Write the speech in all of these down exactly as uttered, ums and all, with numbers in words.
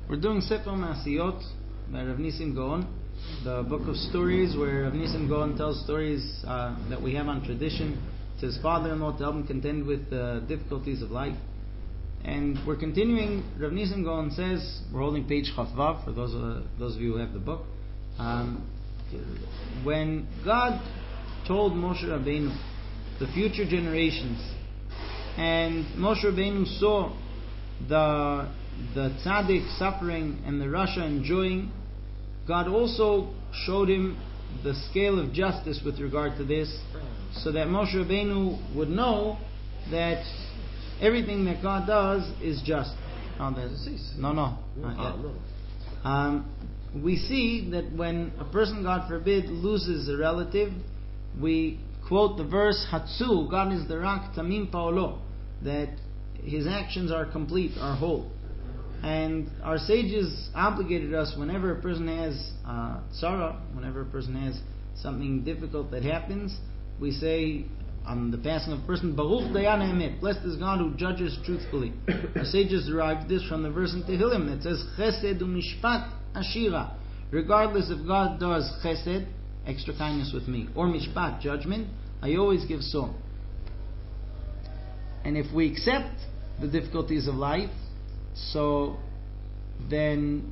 We're doing Sefer Masiyot by Rav Nisim Gaon, the book of stories where Rav Nisim Gaon tells stories uh, that we have on tradition to his father-in-law to help him contend with the difficulties of life. And we're continuing. Rav Nisim Gaon says, we're holding page Chafvav for those uh, those of you who have the book. Um, when God told Moshe Rabbeinu the future generations, and Moshe Rabbeinu saw the the tzaddik suffering and the rasha enjoying, God also showed him the scale of justice with regard to this, so that Moshe Rabbeinu would know that everything that God does is just. Oh, no, no, not yet. Um, we see that when a person, God forbid, loses a relative, we quote the verse, Hatsu, God is the Rak Tamim Paolo, that His actions are complete, are whole. And our sages obligated us, whenever a person has uh, tzara, whenever a person has something difficult that happens, we say on the passing of a person, Baruch Dayan Emet, blessed is God who judges truthfully. Our sages derived this from the verse in Tehillim that says, Chesed u'mishpat ashira. Regardless if God does chesed, extra kindness with me, or mishpat, judgment, I always give song. And if we accept the difficulties of life, so then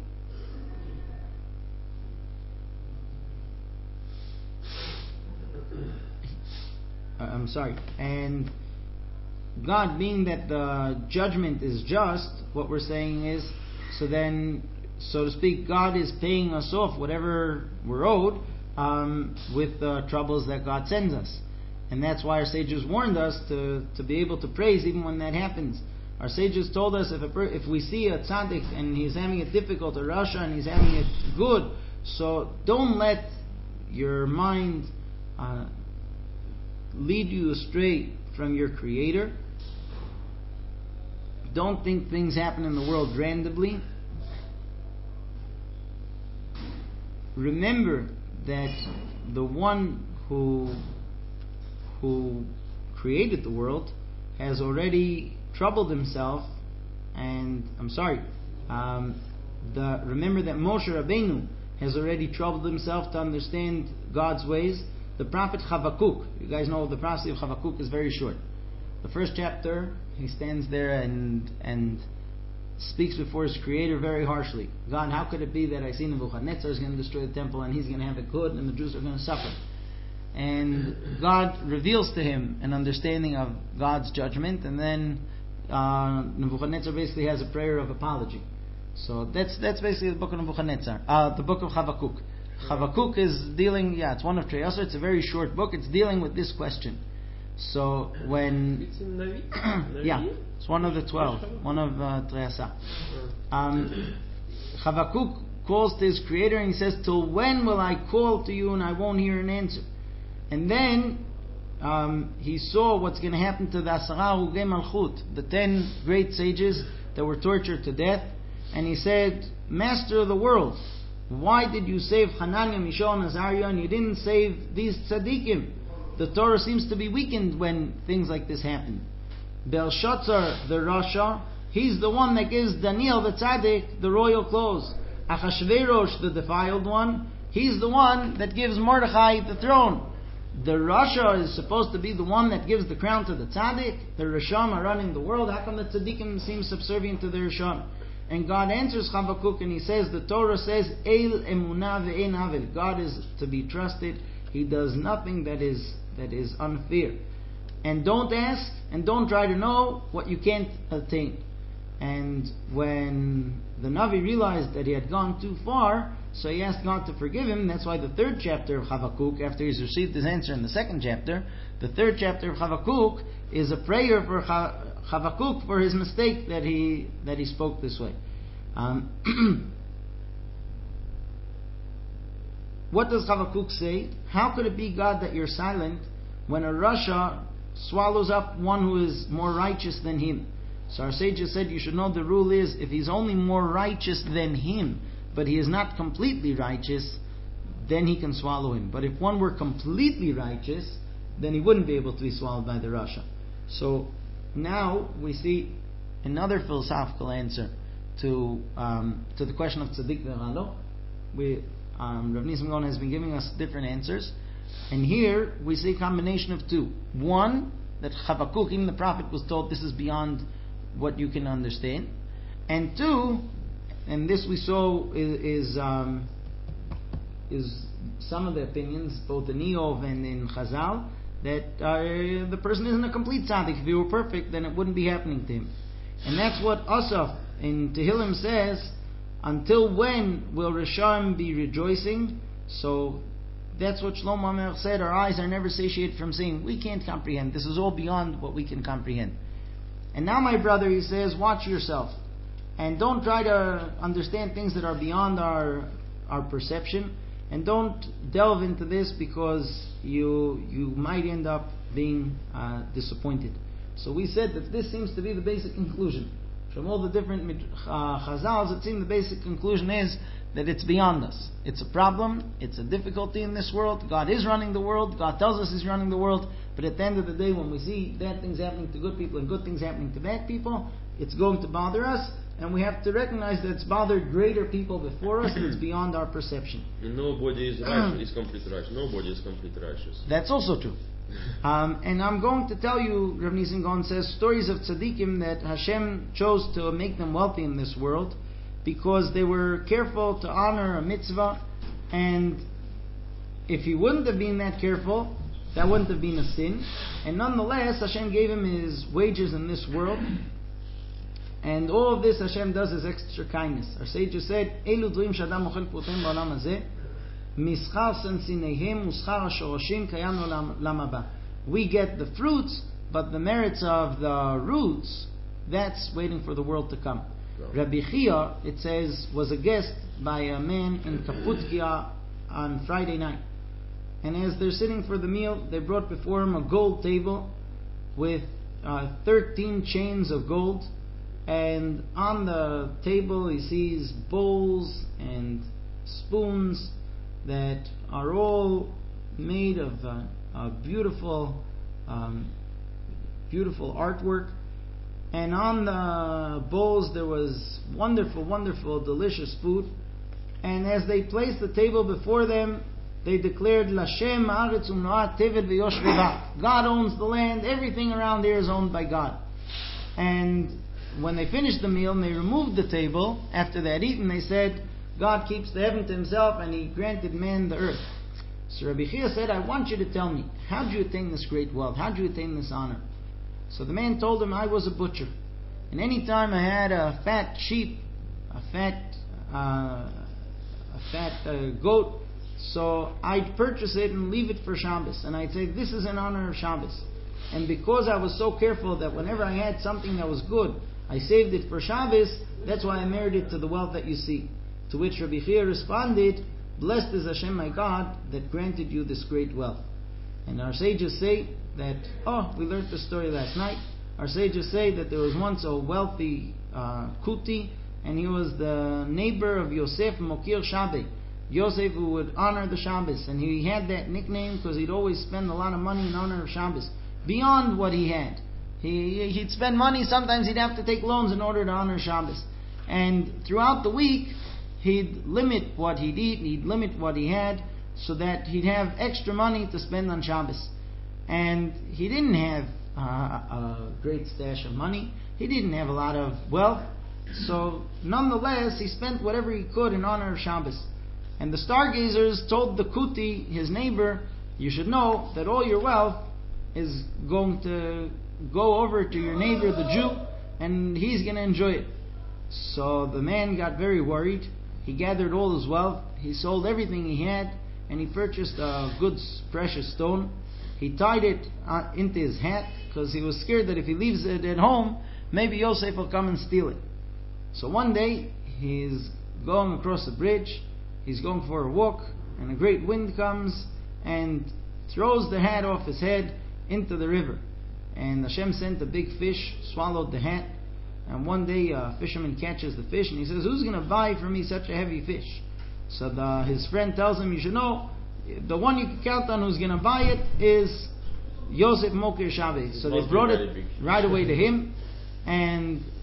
I'm sorry, and God, being that the judgment is just, what we're saying is, so then, so to speak, God is paying us off whatever we're owed um, with the troubles that God sends us. And that's why our sages warned us to, to be able to praise even when that happens. Our sages told us if a per, if we see a tzaddik and he's having it difficult, a rasha, and he's having it good, so don't let your mind uh, lead you astray from your Creator. Don't think things happen in the world randomly. Remember that the one who who created the world has already troubled himself, and I'm sorry, um, the, remember that Moshe Rabbeinu has already troubled himself to understand God's ways. The prophet Chavakuk, you guys know the prophecy of Chavakuk is very short. The first chapter, he stands there and and speaks before his Creator very harshly. God, how could it be that I see Nebuchadnezzar is going to destroy the temple and he's going to have it good and the Jews are going to suffer? And God reveals to him an understanding of God's judgment, and then uh, Nebuchadnezzar basically has a prayer of apology. So that's that's basically the book of Nebuchadnezzar, uh, the book of Chavakuk. Chavakuk is dealing, yeah, it's one of Treyasar. It's a very short book. It's dealing with this question. So when it's in Navi? yeah, it's one of the twelve, one of uh, Treyasar. Um, Chavakuk calls to his Creator and he says, "Till when will I call to you and I won't hear an answer?" And then um, he saw what's going to happen to the Asara Hugei Malchut, the ten great sages that were tortured to death. And he said, Master of the world, why did you save Hananiah, Mishael, and Azariah, and you didn't save these tzaddikim? The Torah seems to be weakened when things like this happen. Belshazzar, the Rasha, he's the one that gives Daniel, the tzaddik, the royal clothes. Achashverosh, the defiled one, he's the one that gives Mordechai the throne. The Rasha is supposed to be the one that gives the crown to the tzaddik. The Risham are running the world. How come the tzaddikim seem subservient to the Risham? And God answers Chavakuk and He says, the Torah says, El emunah ve'en avel. God is to be trusted. He does nothing that is that is unfair. And don't ask and don't try to know what you can't attain. And when the Navi realized that he had gone too far, so he asked God to forgive him. That's why the third chapter of Chavakuk, after he's received his answer in the second chapter, the third chapter of Chavakuk is a prayer for Chavakuk for his mistake that he that he spoke this way. Um, what does Chavakuk say? How could it be, God, that you're silent when a rasha swallows up one who is more righteous than him? So our sages said you should know the rule is, if he's only more righteous than him, but he is not completely righteous, then he can swallow him. But if one were completely righteous, then he wouldn't be able to be swallowed by the rasha. So now we see another philosophical answer to um, to the question of tzaddik v'ralo. We um, Rav Nissim Gaon has been giving us different answers, and here we see a combination of two. One, that Habakkuk, even the prophet, was told this is beyond what you can understand, and two, and this we saw is is, um, is some of the opinions, both in Eov and in Chazal, that uh, the person isn't a complete tzaddik. If he were perfect, then it wouldn't be happening to him. And that's what Asaf in Tehillim says, until when will Rishon be rejoicing? So that's what Shlomo HaMelech said, our eyes are never satiated from seeing. We can't comprehend. This is all beyond what we can comprehend. And now, my brother, he says, watch yourself. And don't try to understand things that are beyond our our perception. And don't delve into this because you you might end up being uh, disappointed. So we said that this seems to be the basic conclusion. From all the different uh, chazals, it seems the basic conclusion is that it's beyond us. It's a problem, it's a difficulty in this world. God is running the world, God tells us He's running the world, but at the end of the day, when we see bad things happening to good people and good things happening to bad people, it's going to bother us, and we have to recognize that it's bothered greater people before us, and it's beyond our perception. Nobody is righteous, is completely righteous. Nobody is completely righteous. That's also true. Um, and I'm going to tell you, Rav Nissim Gaon says, stories of tzaddikim that Hashem chose to make them wealthy in this world because they were careful to honor a mitzvah, and if he wouldn't have been that careful, that wouldn't have been a sin. And nonetheless, Hashem gave him his wages in this world, and all of this Hashem does is extra kindness. Our sages said, Elu dvarim shadam ochel putem ba'olam hazeh, mischar sensinehem uschar hashoroshim kayam olam haba. We get the fruits, but the merits of the roots, that's waiting for the world to come. No. Rabbi Chia, it says, was a guest by a man in Kaputkia on Friday night. And as they're sitting for the meal, they brought before him a gold table with uh, thirteen chains of gold. And on the table he sees bowls and spoons that are all made of uh, a beautiful, um, beautiful artwork. And on the bowls there was wonderful, wonderful, delicious food. And as they placed the table before them, they declared, Lashem haaretz umnoat tevel v'yoshvei. God owns the land. Everything around here is owned by God. And when they finished the meal and they removed the table, after they had eaten, they said, God keeps the heaven to himself and he granted man the earth. So Rabbi Chia said, I want you to tell me, how did you attain this great wealth? How did you attain this honor? So the man told him, I was a butcher. And any time I had a fat sheep, a fat, uh, a fat uh, goat, so I'd purchase it and leave it for Shabbos. And I'd say, this is in honor of Shabbos. And because I was so careful that whenever I had something that was good, I saved it for Shabbos, that's why I merited to the wealth that you see. To which Rabbi Chia responded, blessed is Hashem my God that granted you this great wealth. And our sages say that, oh, we learned the story last night. Our sages say that there was once a wealthy uh, Kuti, and he was the neighbor of Yosef Mokir Shabbat. Yosef, who would honor the Shabbos, and he had that nickname because he'd always spend a lot of money in honor of Shabbos, beyond what he had. He, he'd spend money, sometimes he'd have to take loans in order to honor Shabbos. And throughout the week, he'd limit what he'd eat, he'd limit what he had, so that he'd have extra money to spend on Shabbos. And he didn't have uh, a great stash of money, he didn't have a lot of wealth, so nonetheless, he spent whatever he could in honor of Shabbos. And the stargazers told the Kuti, his neighbor, you should know that all your wealth is going to go over to your neighbor, the Jew, and he's going to enjoy it. So the man got very worried. He gathered all his wealth, he sold everything he had, and he purchased a good precious stone. He tied it uh, into his hat because he was scared that if he leaves it at home, maybe Yosef will come and steal it. So one day he's going across the bridge, he's going for a walk, and a great wind comes and throws the hat off his head into the river. And Hashem sent a big fish, swallowed the hat. And one day a fisherman catches the fish and he says, who's going to buy for me such a heavy fish? So the, his friend tells him, you should know, the one you can count on who's going to buy it is Yosef Mokir Shabbat. So they brought it right away to him. And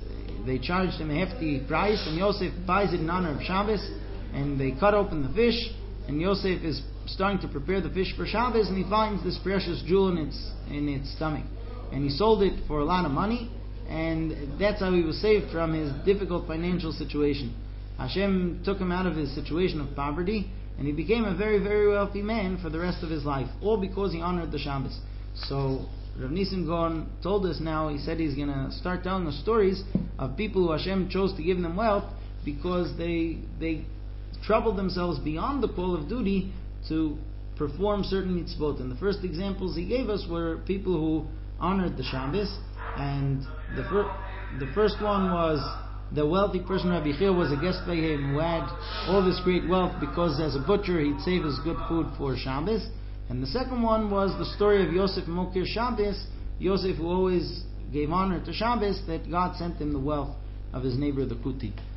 they charged him a hefty price, and Yosef buys it in honor of Shabbos, and they cut open the fish, and Yosef is starting to prepare the fish for Shabbos, and he finds this precious jewel in its in its stomach, and he sold it for a lot of money, and that's how he was saved from his difficult financial situation. Hashem took him out of his situation of poverty, and he became a very, very wealthy man for the rest of his life, all because he honored the Shabbos. So Rav Nisim Gaon told us now, he said he's going to start telling us stories of people who Hashem chose to give them wealth because they they troubled themselves beyond the call of duty to perform certain mitzvot. And the first examples he gave us were people who honored the Shabbos. And the, fir- the first one was the wealthy person, Rabbi Chil, was a guest by him who had all this great wealth because as a butcher he'd save his good food for Shabbos. And the second one was the story of Yosef Mokir Shabbos, Yosef who always gave honor to Shabbos, that God sent him the wealth of his neighbor the Kuti.